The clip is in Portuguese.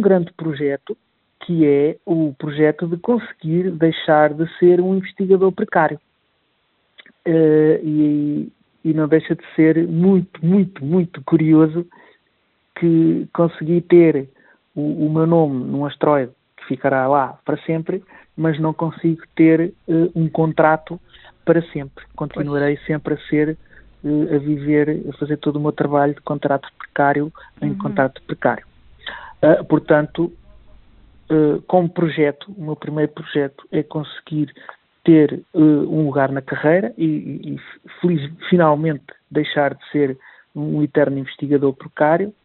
grande projeto, que é o projeto de conseguir deixar de ser um investigador precário. E não deixa de ser muito, muito, muito curioso que consegui ter o meu nome num asteroide que ficará lá para sempre, mas não consigo ter um contrato para sempre. Continuarei sempre a ser, a viver, a fazer todo o meu trabalho de contrato precário em contrato precário. Portanto, como projeto, o meu primeiro projeto é conseguir ter um lugar na carreira e finalmente deixar de ser um eterno investigador precário